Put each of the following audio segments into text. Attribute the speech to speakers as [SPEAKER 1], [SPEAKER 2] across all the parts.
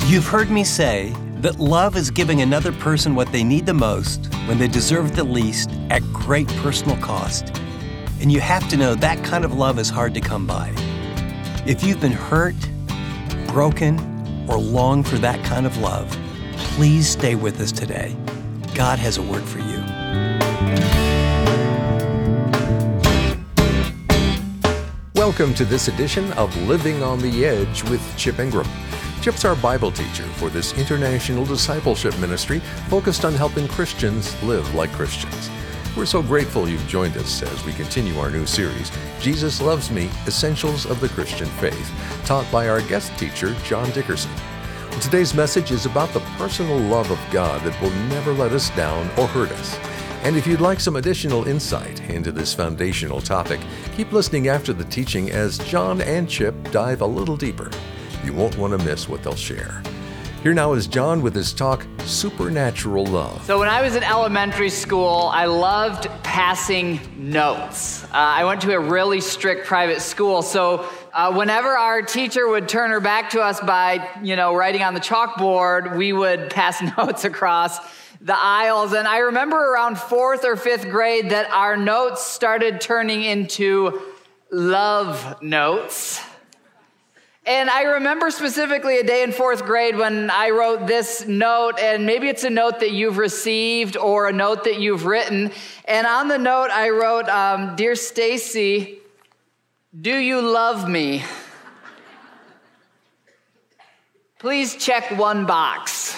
[SPEAKER 1] You've heard me say that love is giving another person what they need the most when they deserve the least at great personal cost. And you have to know that kind of love is hard to come by. If you've been hurt, broken, or long for that kind of love, please stay with us today. God has a word for you.
[SPEAKER 2] Welcome to this edition of Living on the Edge with Chip Ingram. Chip's our Bible teacher for this international discipleship ministry focused on helping Christians live like Christians. We're so grateful you've joined us as we continue our new series, Jesus Loves Me, Essentials of the Christian Faith, taught by our guest teacher, John Dickerson. Today's message is about the personal love of God that will never let us down or hurt us. And if you'd like some additional insight into this foundational topic, keep listening after the teaching as John and Chip dive a little deeper. You won't want to miss what they'll share. Here now is John with his talk, Supernatural Love.
[SPEAKER 3] So when I was in elementary school, I loved passing notes. I went to a really strict private school, so whenever our teacher would turn her back to us by, writing on the chalkboard, we would pass notes across the aisles. And I remember around 4th or 5th grade that our notes started turning into love notes. And I remember specifically a day in 4th grade when I wrote this note, and maybe it's a note that you've received or a note that you've written. And on the note, I wrote, Dear Stacy, do you love me? Please check one box.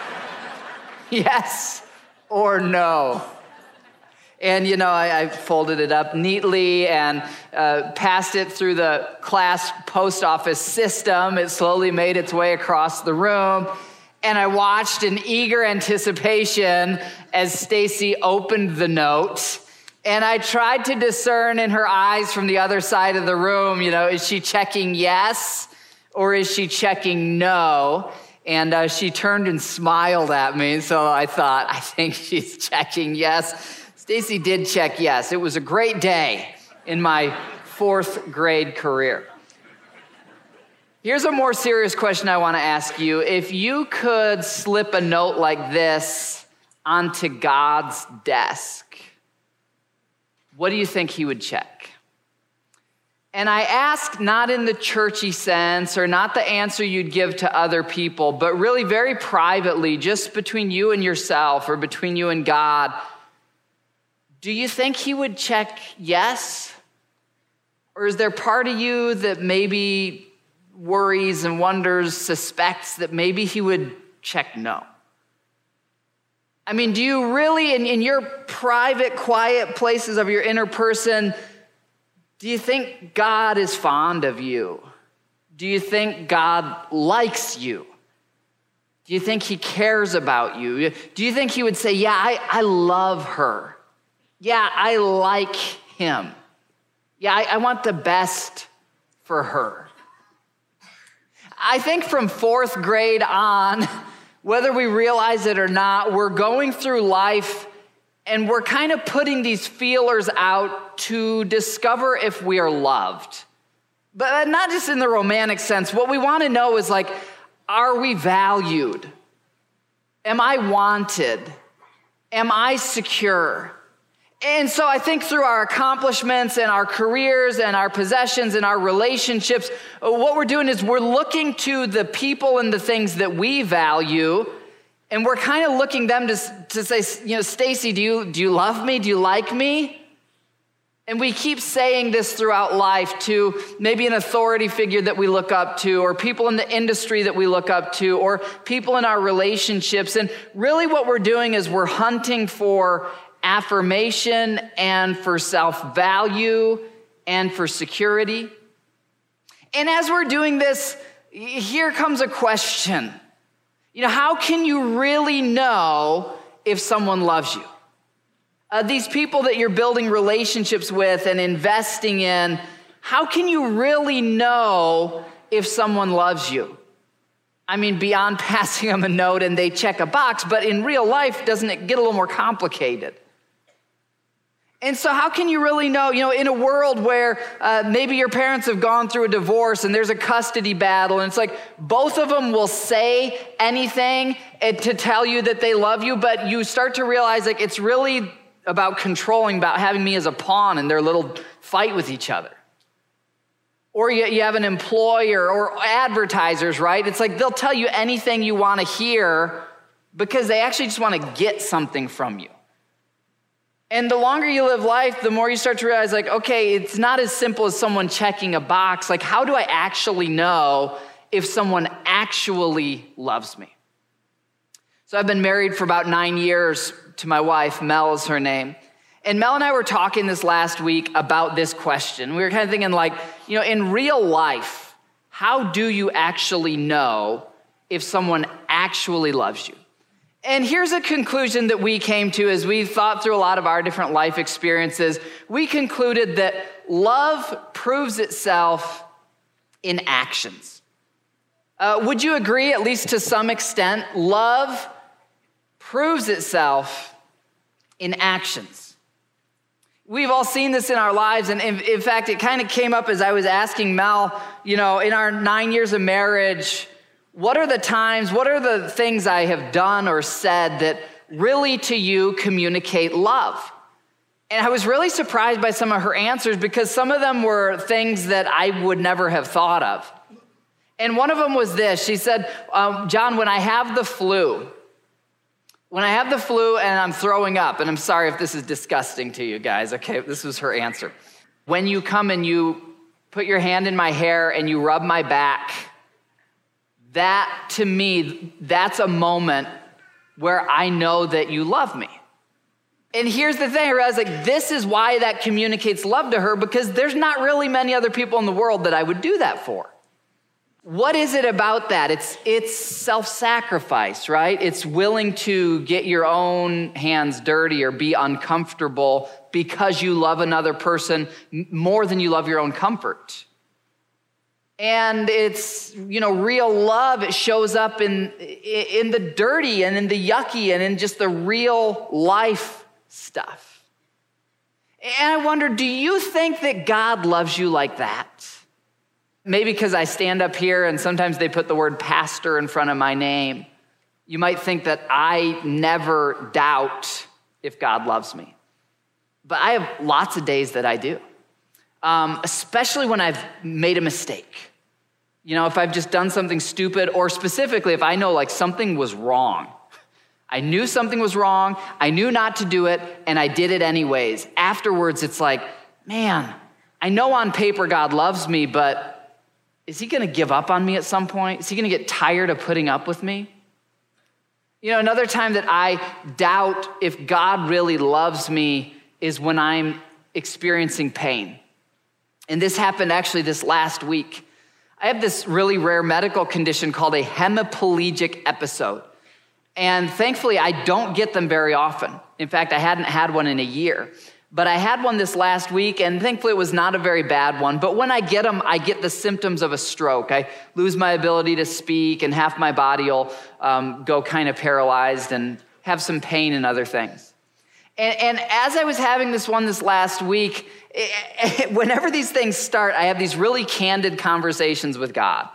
[SPEAKER 3] Yes or no. And, I folded it up neatly and passed it through the class post office system. It slowly made its way across the room. And I watched in eager anticipation as Stacy opened the note. And I tried to discern in her eyes from the other side of the room, is she checking yes or is she checking no? And she turned and smiled at me. So I thought, I think she's checking yes. Stacy did check yes. It was a great day in my 4th grade career. Here's a more serious question I want to ask you. If you could slip a note like this onto God's desk, what do you think he would check? And I ask not in the churchy sense or not the answer you'd give to other people, but really very privately, just between you and yourself or between you and God. Do you think he would check yes? Or is there part of you that maybe worries and wonders, suspects that maybe he would check no? I mean, do you really, in your private, quiet places of your inner person, do you think God is fond of you? Do you think God likes you? Do you think he cares about you? Do you think he would say, yeah, I love her? Yeah, I like him. Yeah, I want the best for her. I think from 4th grade on, whether we realize it or not, we're going through life and we're kind of putting these feelers out to discover if we are loved. But not just in the romantic sense. What we want to know is are we valued? Am I wanted? Am I secure? And so I think through our accomplishments and our careers and our possessions and our relationships, what we're doing is we're looking to the people and the things that we value, and we're kind of looking them to say, Stacy, do you love me? Do you like me? And we keep saying this throughout life to maybe an authority figure that we look up to, or people in the industry that we look up to, or people in our relationships. And really what we're doing is we're hunting for affirmation and for self-value and for security. And as we're doing this, here comes a question. How can you really know if someone loves you? These people that you're building relationships with and investing in, how can you really know if someone loves you? I mean, beyond passing them a note and they check a box, but in real life, doesn't it get a little more complicated? And so how can you really know, in a world where maybe your parents have gone through a divorce and there's a custody battle, and it's like both of them will say anything to tell you that they love you, but you start to realize like it's really about controlling, about having me as a pawn in their little fight with each other. Or you have an employer or advertisers, right? It's like they'll tell you anything you want to hear because they actually just want to get something from you. And the longer you live life, the more you start to realize like, okay, it's not as simple as someone checking a box. Like, how do I actually know if someone actually loves me? So I've been married for about 9 years to my wife. Mel is her name. And Mel and I were talking this last week about this question. We were kind of thinking like, in real life, how do you actually know if someone actually loves you? And here's a conclusion that we came to as we thought through a lot of our different life experiences. We concluded that love proves itself in actions. Would you agree, at least to some extent, love proves itself in actions? We've all seen this in our lives, and in fact, it kind of came up as I was asking Mel, in our 9 years of marriage, what are the things I have done or said that really to you communicate love? And I was really surprised by some of her answers because some of them were things that I would never have thought of. And one of them was this. She said, John, when I have the flu and I'm throwing up, and I'm sorry if this is disgusting to you guys, okay, this was her answer. When you come and you put your hand in my hair and you rub my back, that, to me, that's a moment where I know that you love me. And here's the thing, I realized this is why that communicates love to her, because there's not really many other people in the world that I would do that for. What is it about that? It's self-sacrifice, right? It's willing to get your own hands dirty or be uncomfortable because you love another person more than you love your own comfort. And it's, real love. It shows up in the dirty and in the yucky and in just the real life stuff. And I wonder, do you think that God loves you like that? Maybe because I stand up here and sometimes they put the word pastor in front of my name. You might think that I never doubt if God loves me. But I have lots of days that I do. Especially when I've made a mistake. If I've just done something stupid, or specifically if I know something was wrong. I knew something was wrong, I knew not to do it, and I did it anyways. Afterwards, it's like, man, I know on paper God loves me, but is he gonna give up on me at some point? Is he gonna get tired of putting up with me? Another time that I doubt if God really loves me is when I'm experiencing pain. And this happened actually this last week. I have this really rare medical condition called a hemiplegic episode. And thankfully, I don't get them very often. In fact, I hadn't had one in a year. But I had one this last week, and thankfully it was not a very bad one. But when I get them, I get the symptoms of a stroke. I lose my ability to speak, and half my body will go kind of paralyzed and have some pain and other things. And as I was having this last week, whenever these things start, I have these really candid conversations with God.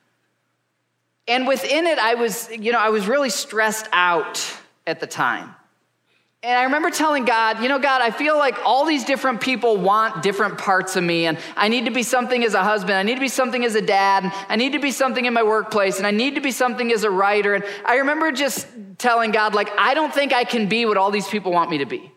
[SPEAKER 3] And within it, I was really stressed out at the time. And I remember telling God, God, I feel like all these different people want different parts of me, and I need to be something as a husband, I need to be something as a dad, and I need to be something in my workplace, and I need to be something as a writer. And I remember just telling God, I don't think I can be what all these people want me to be.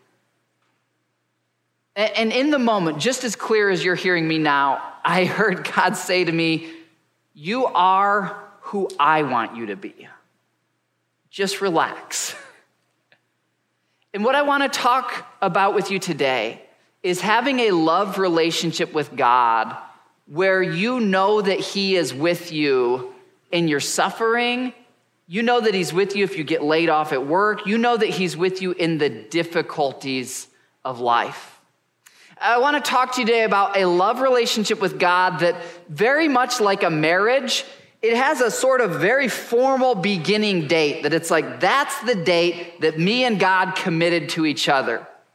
[SPEAKER 3] And in the moment, just as clear as you're hearing me now, I heard God say to me, you are who I want you to be. Just relax. And what I want to talk about with you today is having a love relationship with God where you know that he is with you in your suffering. You know that he's with you if you get laid off at work. You know that he's with you in the difficulties of life. I want to talk to you today about a love relationship with God that, very much like a marriage, it has a sort of very formal beginning date that it's that's the date that me and God committed to each other.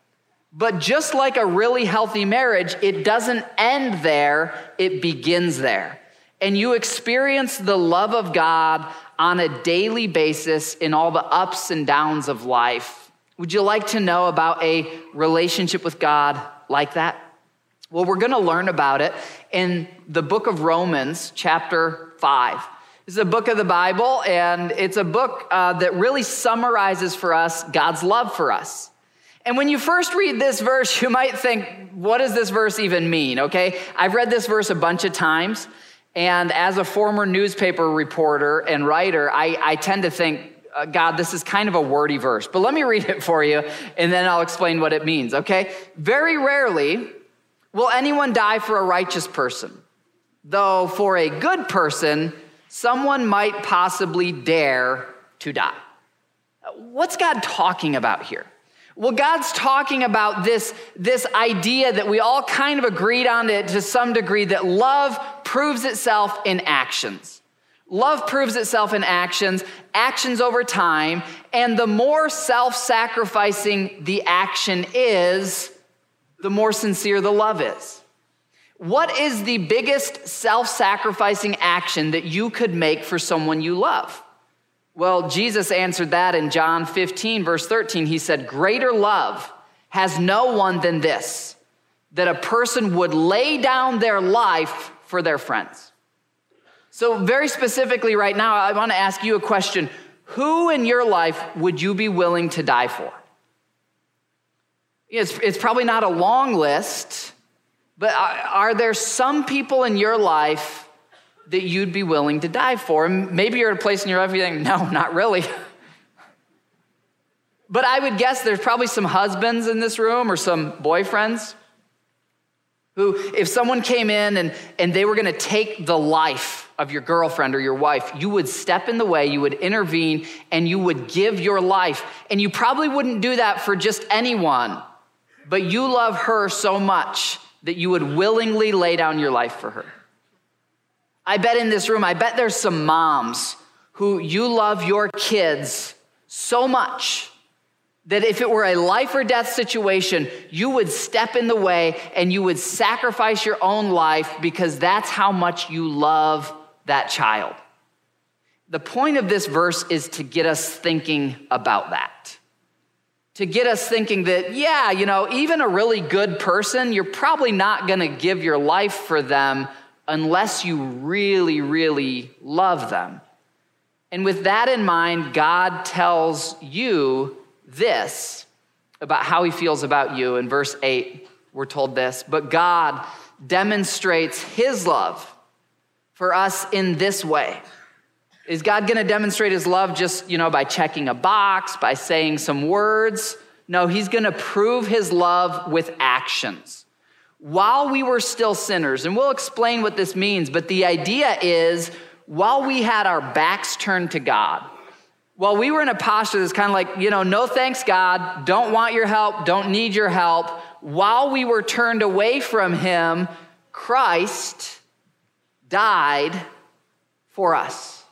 [SPEAKER 3] But just like a really healthy marriage, it doesn't end there, it begins there. And you experience the love of God on a daily basis in all the ups and downs of life. Would you like to know about a relationship with God like that? Well, we're going to learn about it in the book of Romans, chapter 5. This is a book of the Bible, and it's a book that really summarizes for us God's love for us. And when you first read this verse, you might think, what does this verse even mean, okay? I've read this verse a bunch of times, and as a former newspaper reporter and writer, I tend to think, God, this is kind of a wordy verse. But let me read it for you, and then I'll explain what it means, okay? Very rarely will anyone die for a righteous person, though for a good person, someone might possibly dare to die. What's God talking about here? Well, God's talking about this idea that we all kind of agreed on it to some degree, that love proves itself in actions. Love proves itself in actions over time, and the more self-sacrificing the action is, the more sincere the love is. What is the biggest self-sacrificing action that you could make for someone you love? Well, Jesus answered that in John 15, verse 13. He said, greater love has no one than this, that a person would lay down their life for their friends. So very specifically right now, I want to ask you a question. Who in your life would you be willing to die for? It's probably not a long list, but are there some people in your life that you'd be willing to die for? And maybe you're at a place in your life where you think, no, not really. But I would guess there's probably some husbands in this room or some boyfriends who, if someone came in and they were going to take the life of your girlfriend or your wife, you would step in the way, you would intervene, and you would give your life. And you probably wouldn't do that for just anyone, but you love her so much that you would willingly lay down your life for her. I bet in this room, I bet there's some moms who you love your kids so much that if it were a life or death situation, you would step in the way and you would sacrifice your own life because that's how much you love that child. The point of this verse is to get us thinking about that. To get us thinking that, yeah, even a really good person, you're probably not going to give your life for them unless you really, really love them. And with that in mind, God tells you this about how he feels about you. In verse 8, we're told this, but God demonstrates his love for us in this way. Is God going to demonstrate his love just, by checking a box, by saying some words? No, he's going to prove his love with actions. While we were still sinners, and we'll explain what this means, but the idea is while we had our backs turned to God, while we were in a posture that's kind of like, no thanks, God, don't want your help, don't need your help, while we were turned away from him, Christ died for us.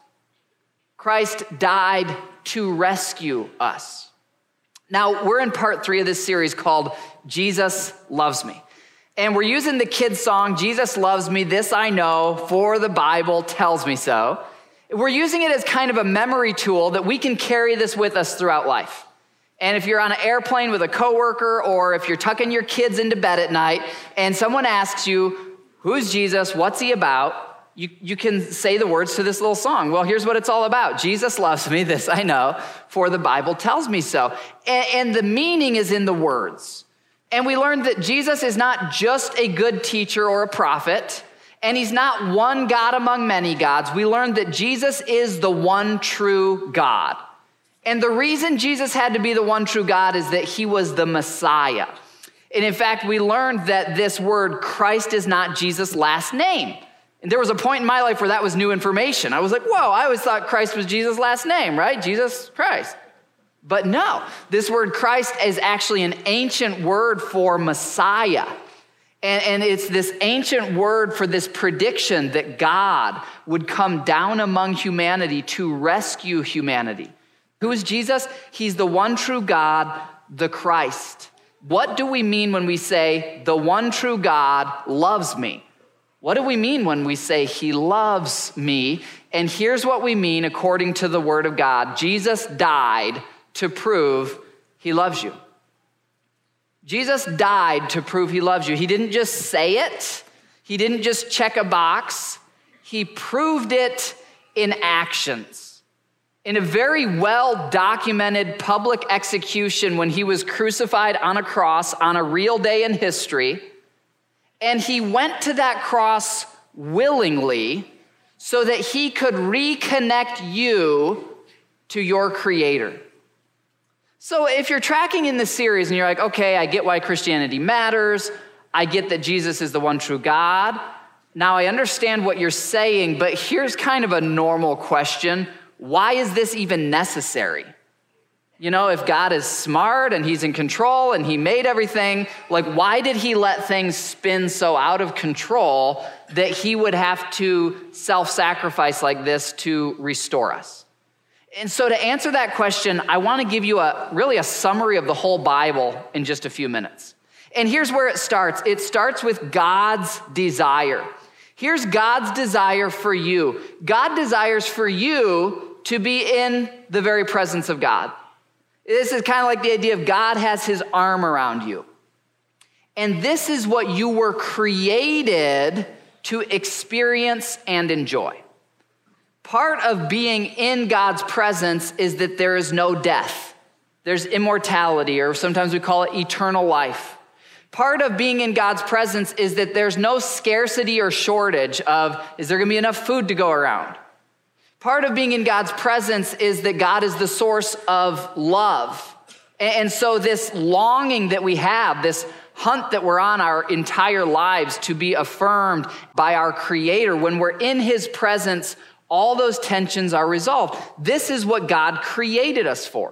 [SPEAKER 3] Christ died to rescue us. Now, we're in part 3 of this series called Jesus Loves Me. And we're using the kids' song, Jesus Loves Me, This I Know, for the Bible tells me so. We're using it as kind of a memory tool that we can carry this with us throughout life. And if you're on an airplane with a coworker, or if you're tucking your kids into bed at night, and someone asks you, who's Jesus, what's he about? You can say the words to this little song. Well, here's what it's all about. Jesus loves me, this I know, for the Bible tells me so. And the meaning is in the words. And we learned that Jesus is not just a good teacher or a prophet, and he's not one God among many gods. We learned that Jesus is the one true God. And the reason Jesus had to be the one true God is that he was the Messiah. And in fact, we learned that this word Christ is not Jesus' last name. And there was a point in my life where that was new information. I was like, whoa, I always thought Christ was Jesus' last name, right? Jesus Christ. But no, this word Christ is actually an ancient word for Messiah. And it's this ancient word for this prediction that God would come down among humanity to rescue humanity. Who is Jesus? He's the one true God, the Christ. What do we mean when we say the one true God loves me? What do we mean when we say he loves me? And here's what we mean according to the word of God. Jesus died to prove he loves you. Jesus died to prove he loves you. He didn't just say it. He didn't just check a box. He proved it in actions. In a very well-documented public execution when he was crucified on a cross on a real day in history, and he went to that cross willingly so that he could reconnect you to your Creator. So if you're tracking in this series and you're like, okay, I get why Christianity matters. I get that Jesus is the one true God. Now I understand what you're saying, but here's kind of a normal question. Why is this even necessary? You know, if God is smart and he's in control and he made everything, like why did he let things spin so out of control that he would have to self-sacrifice like this to restore us? And so to answer that question, I want to give you really a summary of the whole Bible in just a few minutes. And here's where it starts. It starts with God's desire. Here's God's desire for you. God desires for you to be in the very presence of God. This is kind of like the idea of God has his arm around you. And this is what you were created to experience and enjoy. Part of being in God's presence is that there is no death. There's immortality, or sometimes we call it eternal life. Part of being in God's presence is that there's no scarcity or shortage of, is there going to be enough food to go around? Part of being in God's presence is that God is the source of love. And so this longing that we have, this hunt that we're on our entire lives to be affirmed by our Creator, when we're in his presence, all those tensions are resolved. This is what God created us for.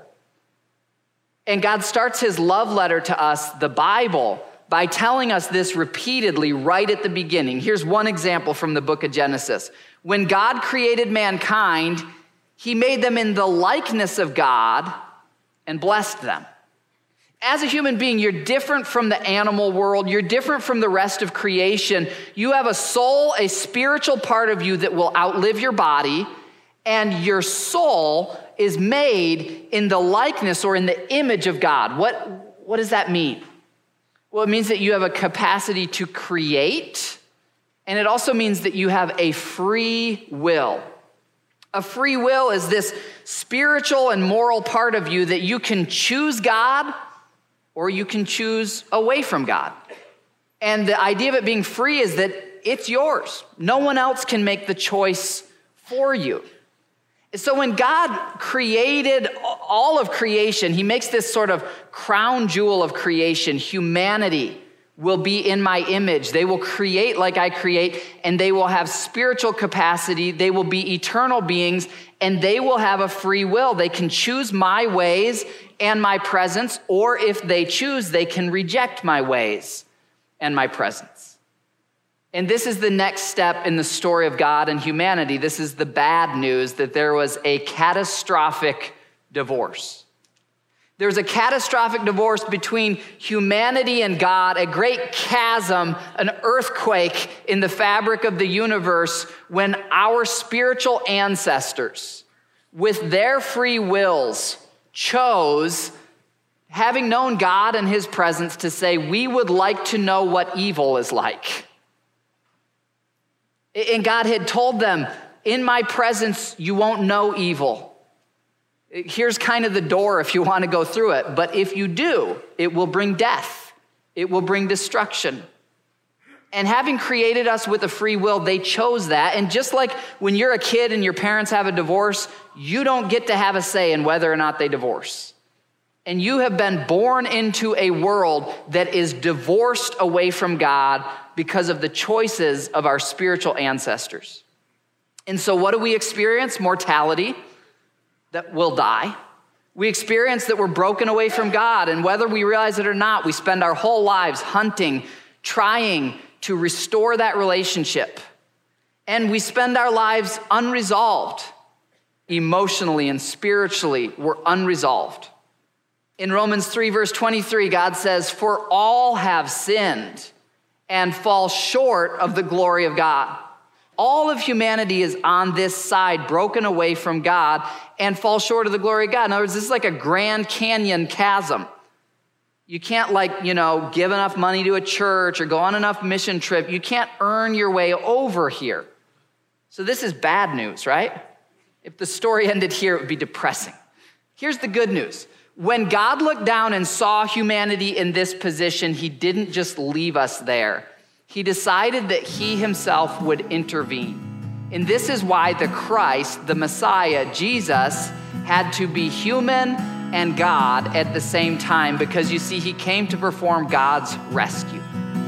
[SPEAKER 3] And God starts his love letter to us, the Bible, by telling us this repeatedly right at the beginning. Here's one example from the book of Genesis. When God created mankind, he made them in the likeness of God and blessed them. As a human being, you're different from the animal world. You're different from the rest of creation. You have a soul, a spiritual part of you that will outlive your body, and your soul is made in the likeness or in the image of God. What does that mean? Well, it means that you have a capacity to create, and it also means that you have a free will. A free will is this spiritual and moral part of you that you can choose God or you can choose away from God. And the idea of it being free is that it's yours. No one else can make the choice for you. So when God created all of creation, he makes this sort of crown jewel of creation. Humanity will be in my image. They will create like I create, and they will have spiritual capacity. They will be eternal beings, and they will have a free will. They can choose my ways and my presence, or if they choose, they can reject my ways and my presence. And this is the next step in the story of God and humanity. This is the bad news, that there was a catastrophic divorce. There's a catastrophic divorce between humanity and God, a great chasm, an earthquake in the fabric of the universe when our spiritual ancestors, with their free wills, chose, having known God and his presence, to say, we would like to know what evil is like. And God had told them, in my presence, you won't know evil. Here's kind of the door if you want to go through it. But if you do, it will bring death. It will bring destruction. And having created us with a free will, they chose that. And just like when you're a kid and your parents have a divorce, you don't get to have a say in whether or not they divorce. And you have been born into a world that is divorced away from God because of the choices of our spiritual ancestors. And so what do we experience? Mortality, that we'll die. We experience that we're broken away from God, and whether we realize it or not, we spend our whole lives hunting, trying to restore that relationship. And we spend our lives unresolved. Emotionally and spiritually, we're unresolved. In Romans 3, verse 23, God says, "For all have sinned and fall short of the glory of God." All of humanity is on this side, broken away from God, and fall short of the glory of God. In other words, this is like a Grand Canyon chasm. You can't give enough money to a church or go on enough mission trip. You can't earn your way over here. So this is bad news, right? If the story ended here, it would be depressing. Here's the good news. When God looked down and saw humanity in this position, he didn't just leave us there. He decided that he himself would intervene. And this is why the Christ, the Messiah, Jesus, had to be human and God at the same time, because you see, he came to perform God's rescue.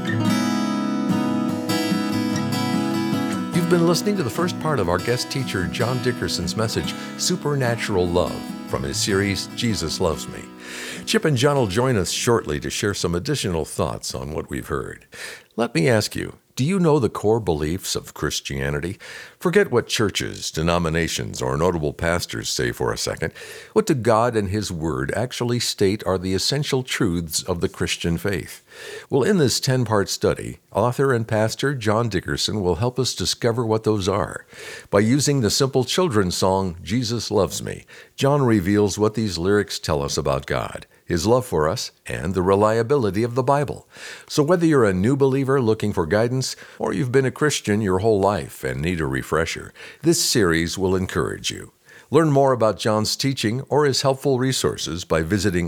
[SPEAKER 2] You've been listening to the first part of our guest teacher John Dickerson's message, Supernatural Love, from his series, Jesus Loves Me. Chip and John will join us shortly to share some additional thoughts on what we've heard. Let me ask you, do you know the core beliefs of Christianity? Forget what churches, denominations, or notable pastors say for a second. What do God and His Word actually state are the essential truths of the Christian faith? Well, in this 10-part study, author and pastor John Dickerson will help us discover what those are. By using the simple children's song, Jesus Loves Me, John reveals what these lyrics tell us about God, His love for us, and the reliability of the Bible. So whether you're a new believer looking for guidance, or you've been a Christian your whole life and need a refresher, this series will encourage you. Learn more about John's teaching or his helpful resources by visiting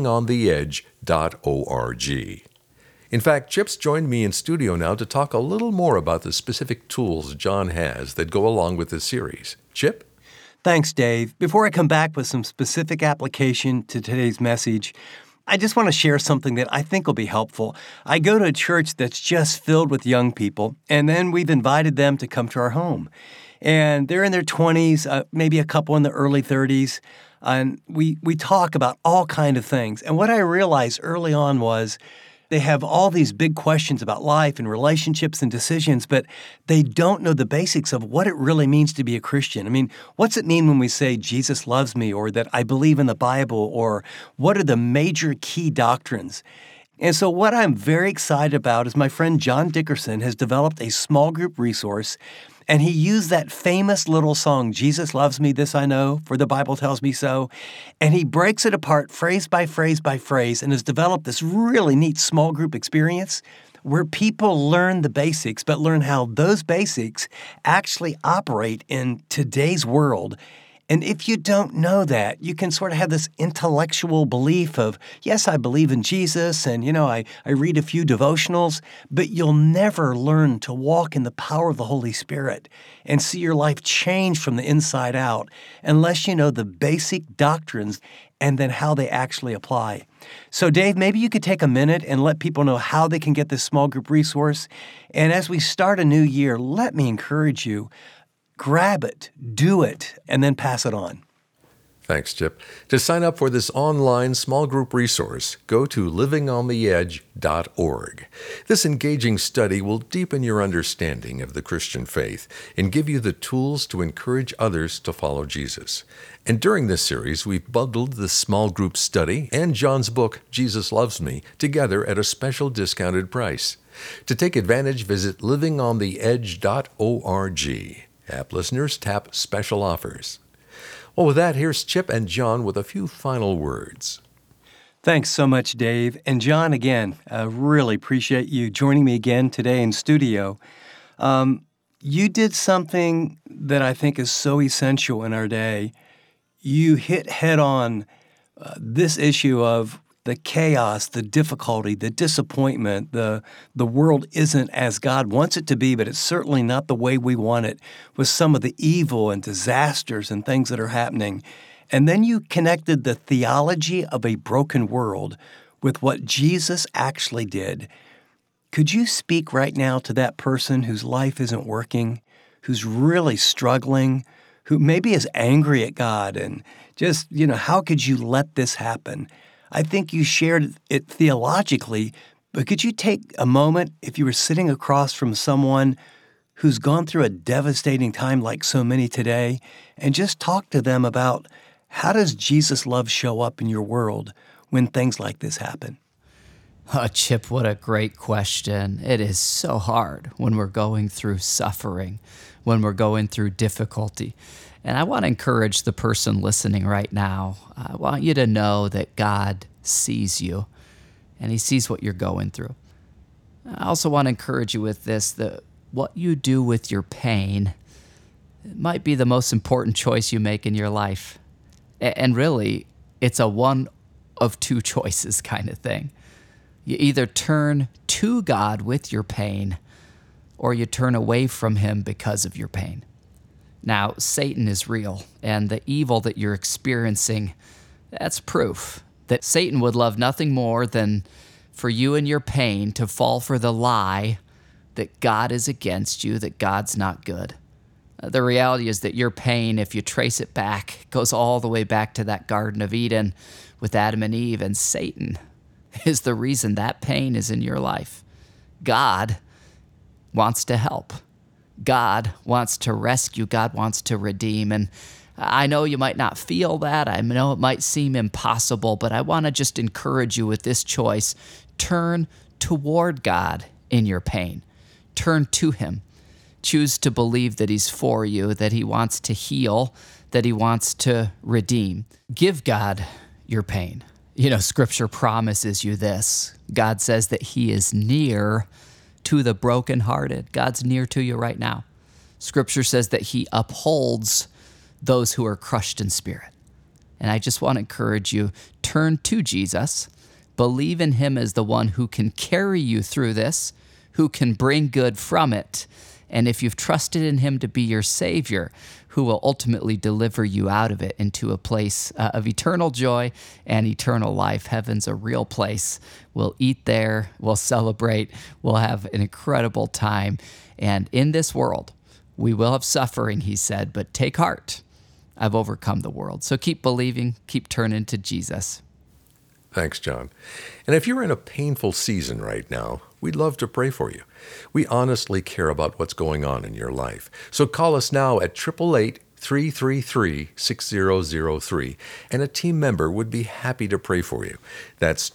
[SPEAKER 2] livingontheedge.org. In fact, Chip's joined me in studio now to talk a little more about the specific tools John has that go along with this series. Chip?
[SPEAKER 1] Thanks, Dave. Before I come back with some specific application to today's message, I just want to share something that I think will be helpful. I go to a church that's just filled with young people, and then we've invited them to come to our home. And they're in their 20s, maybe a couple in the early 30s, and we talk about all kinds of things. And what I realized early on was they have all these big questions about life and relationships and decisions, but they don't know the basics of what it really means to be a Christian. I mean, what's it mean when we say Jesus loves me, or that I believe in the Bible, or what are the major key doctrines? And so what I'm very excited about is my friend John Dickerson has developed a small group resource, and he used that famous little song, Jesus Loves Me, This I Know, for the Bible Tells Me So, and he breaks it apart phrase by phrase by phrase and has developed this really neat small group experience where people learn the basics, but learn how those basics actually operate in today's world. And if you don't know that, you can sort of have this intellectual belief of, yes, I believe in Jesus, and, I read a few devotionals, but you'll never learn to walk in the power of the Holy Spirit and see your life change from the inside out unless you know the basic doctrines and then how they actually apply. So, Dave, maybe you could take a minute and let people know how they can get this small group resource. And as we start a new year, let me encourage you, grab it, do it, and then pass it on.
[SPEAKER 2] Thanks, Chip. To sign up for this online small group resource, go to livingontheedge.org. This engaging study will deepen your understanding of the Christian faith and give you the tools to encourage others to follow Jesus. And during this series, we've bundled the small group study and John's book, Jesus Loves Me, together at a special discounted price. To take advantage, visit livingontheedge.org. App listeners, tap Special Offers. Well, with that, here's Chip and John with a few final words.
[SPEAKER 1] Thanks so much, Dave. And John, again, I really appreciate you joining me again today in studio. You did something that I think is so essential in our day. You hit head on this issue of the chaos, the difficulty, the disappointment, the world isn't as God wants it to be, but it's certainly not the way we want it, with some of the evil and disasters and things that are happening. And then you connected the theology of a broken world with what Jesus actually did. Could you speak right now to that person whose life isn't working, who's really struggling, who maybe is angry at God and just, how could you let this happen? I think you shared it theologically, but could you take a moment if you were sitting across from someone who's gone through a devastating time like so many today and just talk to them about how does Jesus' love show up in your world? when things like this happen?
[SPEAKER 4] Oh, Chip, what a great question. It is so hard when we're going through suffering, when we're going through difficulty. And I want to encourage the person listening right now. I want you to know that God sees you and He sees what you're going through. I also want to encourage you with this, that what you do with your pain might be the most important choice you make in your life. And really, it's a one of two choices kind of thing. You either turn to God with your pain, or you turn away from Him because of your pain. Now, Satan is real, and the evil that you're experiencing, that's proof that Satan would love nothing more than for you and your pain to fall for the lie that God is against you, that God's not good. The reality is that your pain, if you trace it back, goes all the way back to that Garden of Eden with Adam and Eve, and Satan is the reason that pain is in your life. God wants to help. God wants to rescue. God wants to redeem. And I know you might not feel that. I know it might seem impossible, but I want to just encourage you with this choice. Turn toward God in your pain. Turn to Him. Choose to believe that He's for you, that He wants to heal, that He wants to redeem. Give God your pain. Scripture promises you this. God says that He is near to the brokenhearted. God's near to you right now. Scripture says that He upholds those who are crushed in spirit. And I just want to encourage you, turn to Jesus. Believe in Him as the one who can carry you through this, who can bring good from it. And if you've trusted in Him to be your Savior, who will ultimately deliver you out of it into a place of eternal joy and eternal life. Heaven's a real place. We'll eat there, we'll celebrate, we'll have an incredible time. And in this world, we will have suffering, He said, but take heart. I've overcome the world. So keep believing, keep turning to Jesus.
[SPEAKER 2] Thanks, John. And if you're in a painful season right now, we'd love to pray for you. We honestly care about what's going on in your life. So call us now at 888-333-6003, and a team member would be happy to pray for you. That's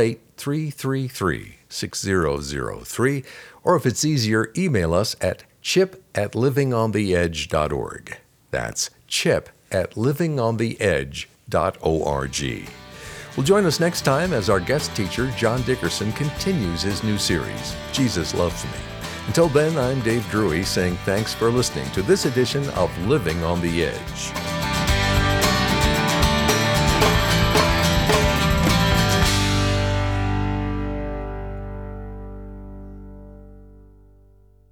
[SPEAKER 2] 888-333-6003, or if it's easier, email us at chip@livingontheedge.org. That's chip@livingontheedge.org. Well, join us next time as our guest teacher, John Dickerson, continues his new series, Jesus Loves Me. Until then, I'm Dave Drury saying thanks for listening to this edition of Living on the Edge.